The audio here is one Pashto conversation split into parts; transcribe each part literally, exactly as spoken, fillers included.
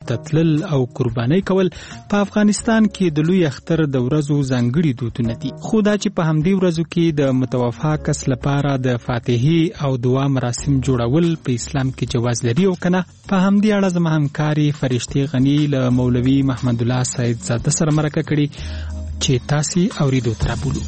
ته تلل او قربانۍ کول په افغانستان کې د لوی اختر د ورځو ځانګړي دودونه دي. خو دا چې په همدې ورځو کې د متوفا کس لپاره د فاتحې او دعا مراسم جوړول په اسلام کې جواز لري او کنه، په همدې اړه زما همکاري فرشتې غني له مولوي محمد الله سید زاده سره مرکه کړې چې تاسې اوریدو ته رابولو.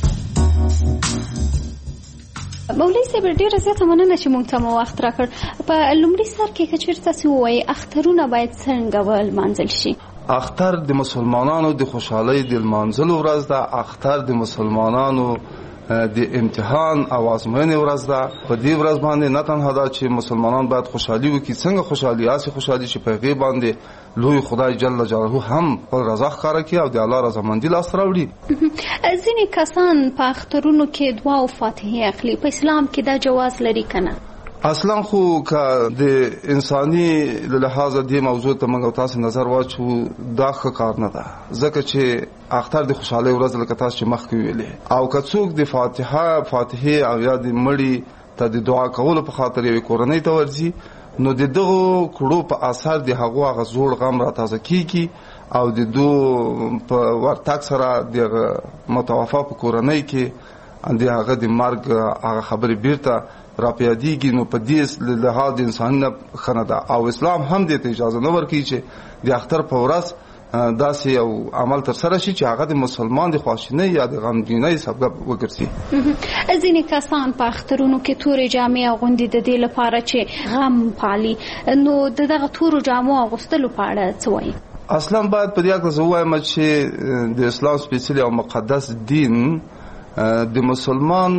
مولوي صاحب ډېره زیاته مننه چې موږ ته مو وخت راکړ. په لومړي سر کې که چېرته تاسې ووایئ اخترونه باید څنګه ولمانځل شي؟ اختر د مسلمانانو د خوشحالۍ د لمانځلو ورځ ده. اختر د مسلمانانو د امتحان او ازموینې ورځ ده. په دې ورځ باندې نه تنها دا چې مسلمانان باید خوشحالي وکړي، څنګه خوشحالي هسې خوشحالي چې په هغې باندې لوی خدای جل جلاله هم خپل رضا ښکاره کړي او د الله رضامندي لاسته راوړي. ځینې کسان په اخترونو کې دعا او فاتحې اخلي، په اسلام کې دا جواز لري که نه؟ اصلا خو که د انساني لحاظ دې موضوع ته موږ تاسو نظر واچو دا ښه کار نه ده، ځکه چې اختر د خوشحالۍ ورځ لکه تاسو چې مخکې ویلې، او که څوک د فاتحه فاتحې او یا د مړي ته د دعا کولو په خاطر یوې کورنۍ ته ورځي، نو د دغو کړو په اثر د هغو هغه زوړ غم را تازه کیږي او د دو په ورتګ سره د متوفا په کورنۍ کې د هغه د مرګ هغه خبرې بیرته را پیادېږي. نو په دې لحاظ د انسان نه ښه نه ده، او اسلام هم دې ته اجازه نه ورکوي چې د اختر په ورځ داسې یو عمل ترسره شي چې هغه د مسلمان د خواشینۍ یا د غمګینۍ سبب وګرځي. ځینې کسان په اخترونو کې تورې جامې اغوندي د دې لپاره چې غم پالي، نو د دغه تورو جامو اغوستلو په اړه څه وایي؟ اصلا باید په دې اړه زه ووایم چې د اسلام سپېڅلي او مقدس دین د مسلمان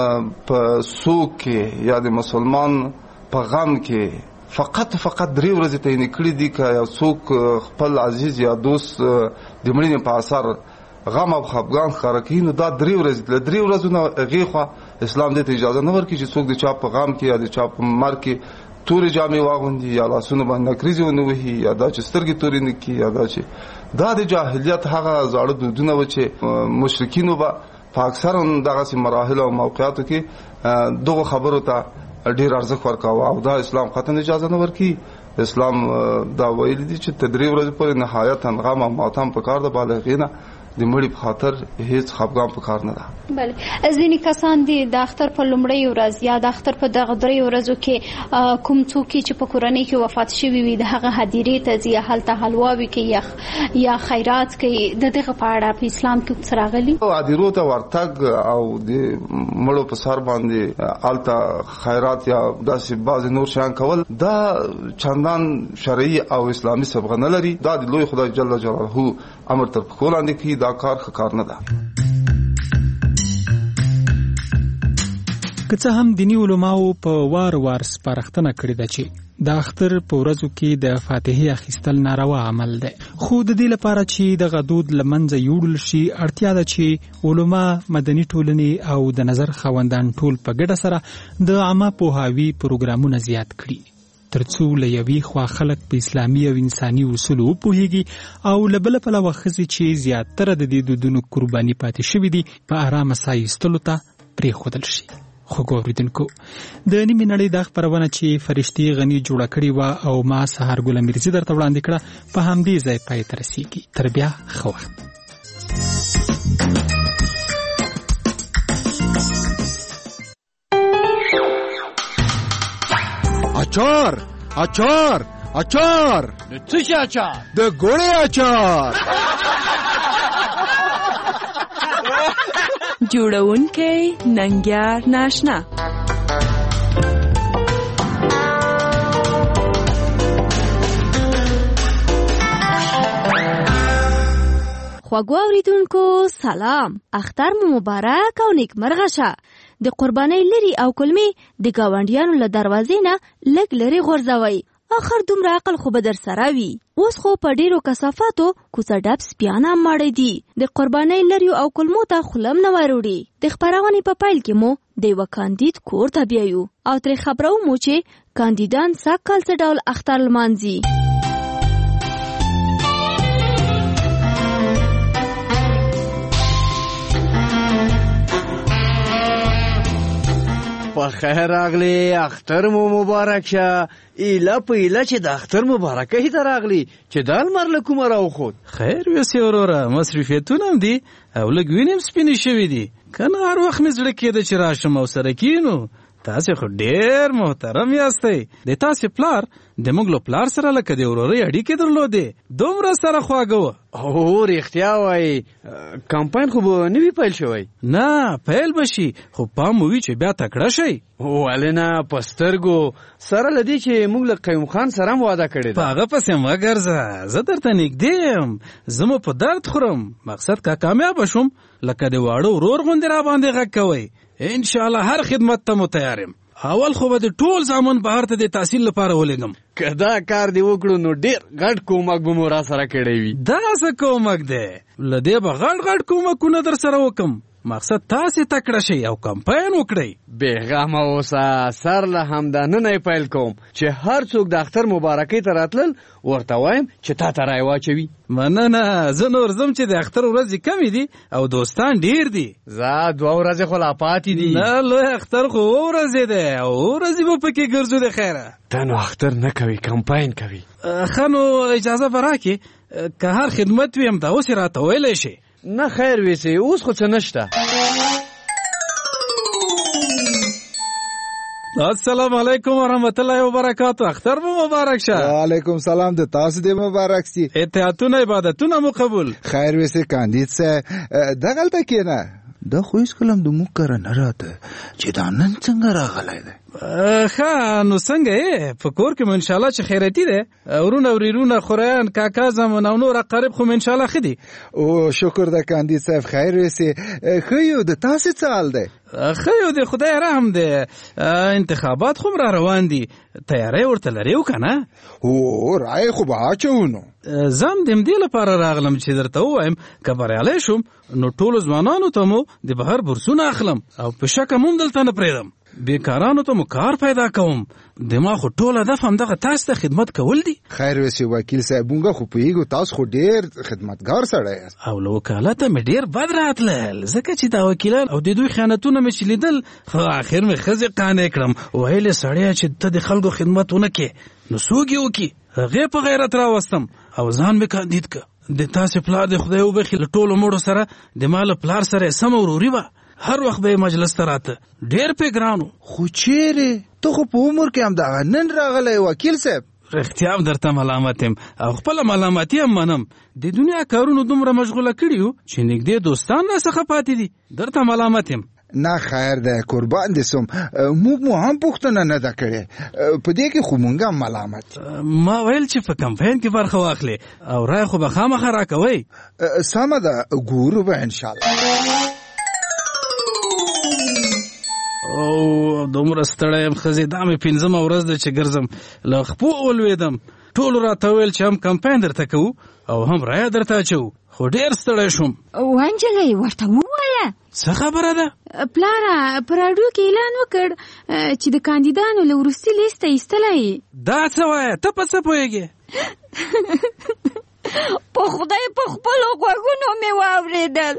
په سوک کې یا د مسلمان په غم کې فقط فقط درې ورځې تعین کړي دي. که یو څوک خپل عزیز یا دوست د مړینې په اثر غم او خفګان ښکاره کوي، نو دا درې ورځې له درې ورځو نه هغې خوا اسلام دې ته اجازه نه ورکوي چې څوک د چا په غم کې یا د چا په مرګ کې تورې جامې واغوندي یا لاسونه باندې نکریزې ونه وهي یا دا چې سترګې تورې نه کړي یا دا چې دا د جاهلیت هغه زاړه دودونه و چې مشرکینو به په اکثرا دغسې مراحلو او موقعاتو کې دغو خبرو ته ډیر ارزښت ورکاوه، او دا اسلام قطعا اجازه نه ورکوي. اسلام دا ویلي دي چې تدرې ورځې پورې نهایتا غم او ماتم په کار ده، بالغې نه د مړي په خاطر هیڅ خفګان په کار نه ده. بله، ځینې کسان دي د اختر په لومړۍ ورځ یا د اختر په دغه درې ورځو کې کوم څوک چې په کورنۍ کې وفات شوي وي د هغه هدیرې ته ځي، هلته حلواوې کوي یا خیرات کوي. د دغه په اړه په اسلام کې څه راغلي؟ هدیرو ته ورتګ او د مړو په سر باندې هلته خیرات یا داسې بعضې نور شیان کول دا چندان شرعي او اسلامي صبغه نه لري. دا د لوی خدای جل جلاله امر تر پښو لاندې کوي. دا کار ښه کار نه ده. که څه هم دیني علماو په وار وار سپارښتنه کړې ده چې د اختر په ورځو کې د فاتحې اخیستل ناروا عمل دی، خو د دې لپاره چې دغه دود له منځه یوړل شي اړتیا ده چې علما، مدني ټولنې او د نظر خاوندان ټول په ګډه سره د عامه پوهاوي پروګرامونه زیات کړي، ترڅو له یوې خوا خلک په اسلامي او انساني اصولو وپوهیږي او له بله پلوه ښځې چې زیاتره د دې دودونو قرباني پاتې شوي دي په ارامه ساه ایستلو ته پرېښودل شي. خوږو اورېدونکو، د نیمې نړۍ دا خپرونه چې فرشتې غني جوړه کړې وه او ما سهارګل میرزي درته وړاندې کړه په همدې ځای پای ته رسېږي. تر بیا ښه وخت. اچار اچار اچار د څه شي اچار؟ د ګوړې اچار. جوړونکی ننګیار ناشنا. خواږو اوریدونکو سلام، اختر مو مبارک او نیکمرغه شه. د قربانۍ لري او کلمې د ګاونډیانو له دروازې نه لږ لرې غورځوئ. اخر دومره عقل خو به در سره وي. اوس خو په ډیرو کثافاتو کوڅه ډب سپیان هم ماړه دي. د قربانۍ لریو او کلمو ته خولم نه وروړي. د خپرونې په پیل کې مو د یوه کاندید کور ته بیایو او ترې خبرو مو چې کاندیدان سږ کال څه ډول اختر لمانځي. په خیر راغلی، اختر مو مبارک شه. ایله په ایله چې د اختر مبارکۍ ته راغلی چې دا لمر له کومه راوخوت. خیر ویسې وروره، مصروفیتونه هم دي او لږ وینې هم سپینې شوي دي. که نه هر وخت مې زړه کېده چې راشم او سره کینو. تاسې خو ډېر محترم یاستئ. د تاسې پلار د موږ له پلار سره لکه د ورورۍ اړیکې درلودې. دومره سره خواږه وه. او رښتیا وایي. کمپاین خو به نه وي پیل شوی؟ نه پیل به شي، خو پام وي چې بیا تکړه شئ. ولې نه، په سترګو سره له دې چې موږ له قیوم خان سره هم واده کړې ده. په هغه پسې مه ګرځه، زه درته نږدې یم. زه مو په درد خورم. مقصد که کامیابه شوم لکه د واړه ورور غوندې را باندې غږ کوئ. انشاءالله هر خدمت ته مو تیار یم. اول خو به د ټول زامن بهر ته د تحصیل لپاره ولېږم. که دا کار دې وکړو نو ډېر غټ کومک به مو را سره کړی وي. دا څه کومک دی؟ له دې به غټ غټ کومکونه در سره وکم. مقصد تاسې تکړه شئ او کمپاین وکړئ. بېغمه اوسه، سر له همدا نن پیل کوم چې هر څوک د اختر مبارکۍ ته راتلل ورته وایم چې تا ته رای واچوي. مننه، زه نور ځم چې د اختر ورځې کمې دي او دوستان ډېر دي. زه دوه ورځې خو لا پاتې دي. نه لوی اختر خو اوه ورځې دی او اوه ورځې به پکې ګرځو د خیره. ته نو اختر نه کوي، کمپاین کوي. ښه نو اجازه به راکړې، که هر خدمت وي همدا اوس یې راته ویلی شي. نه خیر ویسې، اوس خو څه نشته. السلام علیکم ورحمت الله وبرکاتو. اختر مو مبارک شه. وعلیکم سلام، د تاسو دې مبارک سي. اتحادونه عبادتونه مو قبول. خیر ویسې کاندید صاحب، دغلته کېنه. دا خو هیڅ کله هم د موږ کره نه راته چې دا نن څنګه راغلی دی. ښه نو څنګه یې؟ په کور کې مو انشاءالله چې خیراتي دی؟ ورونه وریرونه خوریان کاکا زمون او نور اقارب خو مو انشاءالله ښه دي؟ او شکر ده کاندید صاحب. خیر ویسې ښه یو، د تاسې څه حال دی؟ ښه یو دی، خدای رحم دی. انتخابات خو را روان دي، تیاری ورته لرې و که نه؟ او رای خو به اچوو. نو زه هم د همدې لپاره راغلم چې درته ووایم که بریالی شوم نو ټولو ځوانانو ته مو د بهر بورسونه اخلم او په شک هم دلته نه پرېږدم. بیکارانو ته مو کار پیدا کوم. دما خو ټول هدف همدغه تاسو ته خدمت کول دي. خیر ویسې وکیل صاحب، مونږ خو پوهېږو تاسو خو ډېر خدمتګار سړی یاست. او له وکالته مې ډېر بد راتلل، ځکه چې دا وکیلان او د دوی خیانتونه مې چې لیدل، خو اخر مې ښځې قانع کړم. ویلې سړیه چې ته د خلکو خدمت ونه کړې نو څوک یې وکړي. هغې په غیرت راوستم او ځان مې کاندید که. د تاسې پلار د خدای وبخي له ټولو مړو سره د ما له پلار سره یې سمه وروري وه. هر وخت به مجلس ته راته، ډېر پې ګرانو. خو چیرې ته خو په عمر کې همدغه نن راغلی وکیل صاحب. رښتیا هم درته ملامت یم او خپله ملامتي هم منم. د دنیا کارونو دومره مشغوله کړي یو چې نږدې دوستان راڅخه پاتې دي. درته ملامت یم. نه خیر دی، قربان دې سم. موږ مو هم پوښتنه نه ده کړې، په دې کې خو مونږ هم ملامت. ما ویل چې په کمپاین کې برخه واخلې او رای خو به خامخا راکوئ. سمه ده، ګورو به انشاءالله. او دومره ستړی یم ښځې، دا مې پنځمه ورځ ده چې ګرځم. له خپو ولوېدم. ټولو راته ویل چې هم کمپاین درته کوو او هم رایه درته اچوو، خو ډېر ستړی شوم. وانجلۍ ورته ووایه. څه خبره ده؟ پلاره په راډیو کې اعلان وکړ چې د کاندیدانو له وروستي لیسته ایستلی. دا څه وایه؟ ته په څه پوهېږې؟ په خدای په خپلو غوږونو مې واورېدل.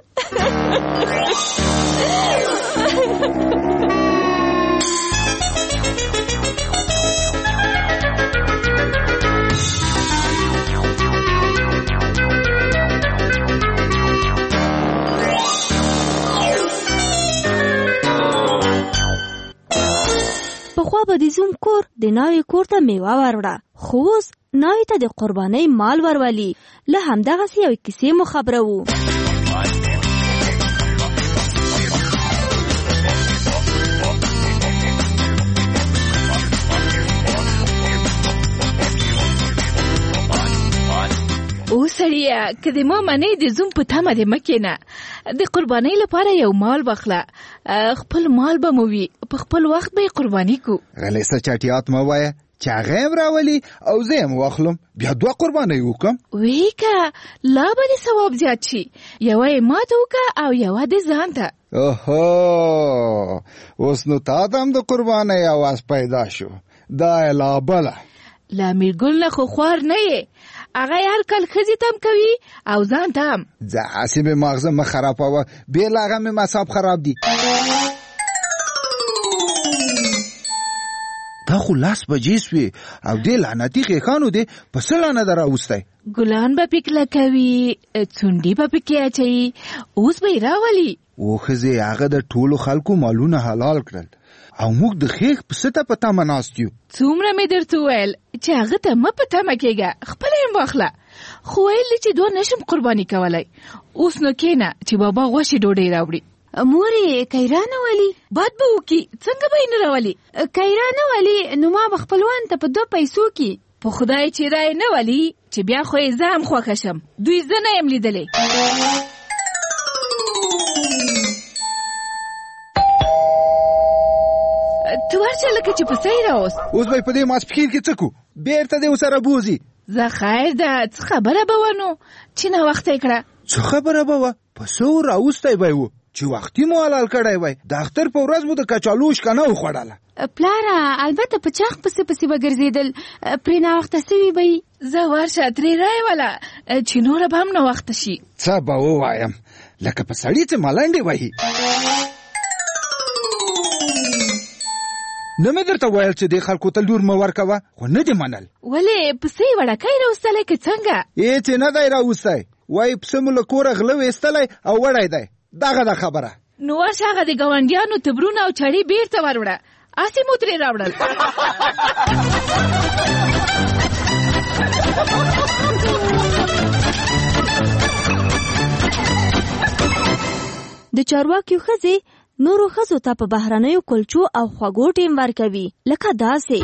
پخوا به د زوم کور د ناوې کور ته میوه وروړه، خو اوس ناوې ته د قربانۍ مال ورولي. له همدغسې یوې کیسې مو خبره وو. او سړیه، که د ما منې د زوم په تمه دې مه کښېنه. د قربانۍ لپاره یو مال واخله، خپل مال به مو وي، په خپل وخت به یې قرباني کو. غلیسه چټیات مه وایه چې هغه یې راولي او زه یې واخلم، بیا دوه قربانۍ وکړم. وی که لا به دې ثواب زیات شي. یوه یې ما ته وکړه او یوه دې ځان ته. اوهو، اوس نو تا ته هم د قربانۍ اواز پیدا شو. دا یې لا بله. له میرګل نه خو خوار نه یې. هغه یې هر کال ښځې ته هم کوي او ځان ته هم. ځه هسې مې ماغزه مه خرابوه، بې له هغه مې مصاب خراب دي. دا خو لاس بجې سوې او دې لعنتي خیخانو دې په څه لعنه ده راوستی؟ ګلان به پکې لکوي، څونډې به پکې اچوي، اوس به یې راولي. او ښځې هغه د ټولو خلکو مالونه حلال کړل او موږ د خیخ په څه ته په تمه ناست یو. څومره مې درته وویل چې هغه ته مه په تمه کېږه، خپله یې واخله. خو ویل دي چې دوه نشم قرباني کولی. اوس نو کېنه چې بابا غوښې ډوډۍ راوړي. مورې کیرا نه ولي؟ باد به وکړي، څنګه به یې نه راولي؟ کیرا نه ولي نو ما به خپلوان ته په دوه پیسو کې. په خدای چې رای نه ولي چې بیا خو یې زه هم خوښه شم. دوی زه نه یم لیدلی. تو ورشه لکه چې پسې راوست. اوس به یې په دې ماسپښین کې څه کو؟ بېرته دې ورسره بوځي. زه خیر ده، څه خبره به وه نو چې ناوخته یې کړه؟ څه خبره به وه؟ په څو راوستی به یې و چې وختي مو حلال کړی وای. د اختر په ورځ مو د کچالو شکنه وخوړله. پلاره البته په چاخ پسې پسې به ګرځېدل، پرې ناوخته سوي به یي. زه ورشه ترې رایوله چې نوره به هم ناوخته شي. څه به ووایم لکه په سړي چې ملنډې وهي. نه مې درته ویل چې دې خلکو ته لور مه ورکوه، خو نه دې منل. ولې پسې یې وړکی راوستلی که څنګه؟ هېڅ یې نه دی راوستی. وایي پسه مو له کوره غله ویستلی او وړی دی. دغه ده خبره. نو ورشه هغه د ګاونډیانو تبرونه او چړې بیرته وروړه، هسې مو ترې راوړل. د چارواکیو ښځې نورو ښځو ته په بهرنیو کلچو او خوږو ټیم ورکوي، لکه داسې.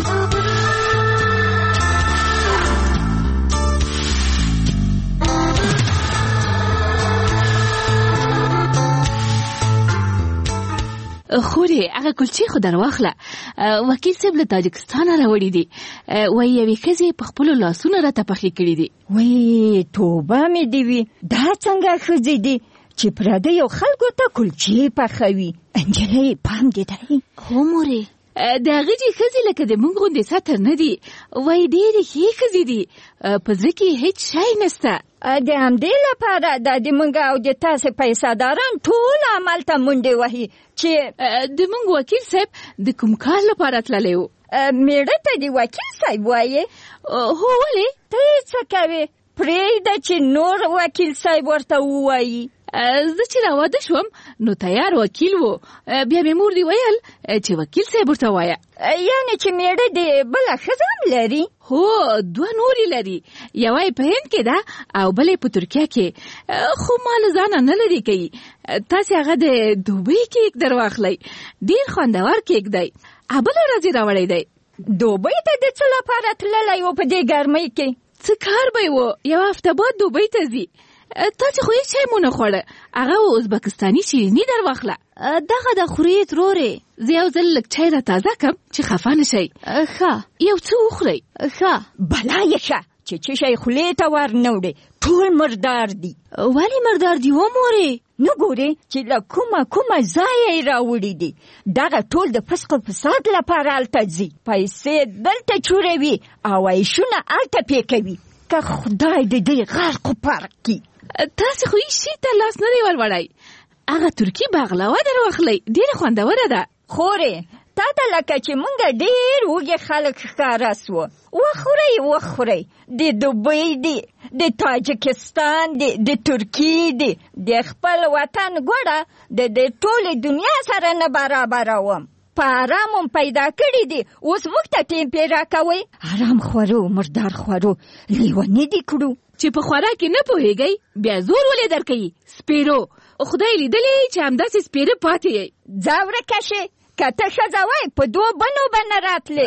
خورې هغه کلچې خو در واخله. وکیل صاحب له تاجکستانه راوړي دي، وایي یوې ښځې په خپلو لاسونو راته پخې کړي دي. وایي توبه مې دې وي، دا څنګه ښځې دي چې پردیو خلکو ته کلچې پخوي؟ نجلۍ پام دې دی. هو مورې، د هغې چې ښځې لکه د مونږ غوندې سطر نه دي، وایي ډېرې ښې ښځې دي، په زړه کې هېڅ شی نسته. د همدې لپاره دا د مونږ او د تاسې پیسهداران ټول عمل ته منډې وهي چې د مونږ وکیل صاحب د کوم کار لپاره تللی و. میړه ته د وکیل صاحب وایې؟ هو ولې؟ ته یې څه کوې؟ پرېږده چې نور وکیل صاحب ورته ووایي. زه چې راواده شوم نو تیار وکیل و، بیا مې مور دی ویل چې وکیل صاحب ورته وایه. یعنې چې میړه دې بله ښځه هم لري؟ هو دوه نورې لري، یوه یې په هند کې ده او بله یې په ترکیه کې، خو ما له ځانه نه لرې کوي. تاسې هغه د دوبۍ کیک در واخلئ، ډېر خوندور کیک دی، بله ورځ یې راوړی دی. دوبۍ ته د څه لپاره تللی و په دې ګرمۍ کې؟ څه کار به یې و، یوه هفته بعد دوبۍ ته ځي. تاسې خو هېڅ شی مو نه خوړه، هغه ازبکستاني شیریني در واخله. دغه د خورې ترورې. زه یو ځل لږ چای را تازه کړم چې خفه نه شئ. ښه یو څه وخورئ. ښه بلا یې ښه چې څه شی خولې ته ور نه وړې، ټول مردار دي. ولې مردار دي و مورې؟ نو ګورې چې له کومه کومه ځایه یې راوړي دي. دغه ټول د فسق و فساد لپاره هلته ځي، پیسې دلته چوروي او عیشونه هلته پې کوي. که خدای د دې غرق و پرق کړي. تاسې خو هېڅ شي ته لاس نه دی وروړی. هغه ترکي باغلاوه در واخلئ، ډېره خوندوره ده. خورې تا ته لکه چې مونږ ډېر وږي خلک ښکاره سوه. وخورئ وخورئ، د دوبۍ دی، د تاجکستان دی، د ترکي دی، د خپل وطن ګوړه د دې ټولې دنیا سره نه برابروم. په آرام هم پیدا کړي دي، اوس موږ ته ټیمپې راکوئ. آرام خورو مردار خورو لیوني دي کړو. چې په خوراک کې نه پوهېږئ بیا زور ولې درکوي؟ سپېرو خدای لیدلی چې همداسې سپېره پاتې یې. ځه ورکه شې، که ته ښځه وای په دوو بنو به نه راتلې.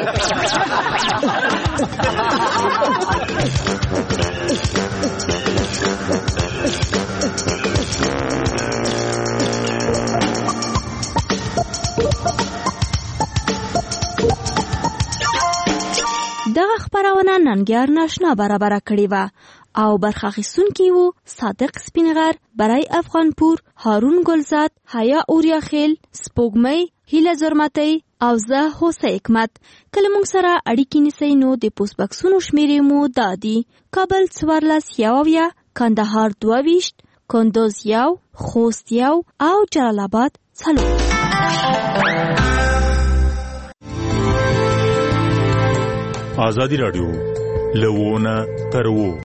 دغه خپرونه ننګیار ناشنا برابره کړې وه او برخه اخیستونکي وو صادق سپینغر، برای افغانپور، هارون ګلزاد، حیا اوریاخیل، سپوږمۍ، هیله زرمتی او زه هوسه حکمت. کله موږ سره اړیکې نیسئ نو د پوسټ بکسونو شمیرې مو دا دي: کابل څوارلس یو اویا، کندهار دوه ویشت، کندوز یو، خوست یو او جلال آباد څلور. ازادي راډیو لوونه تر وو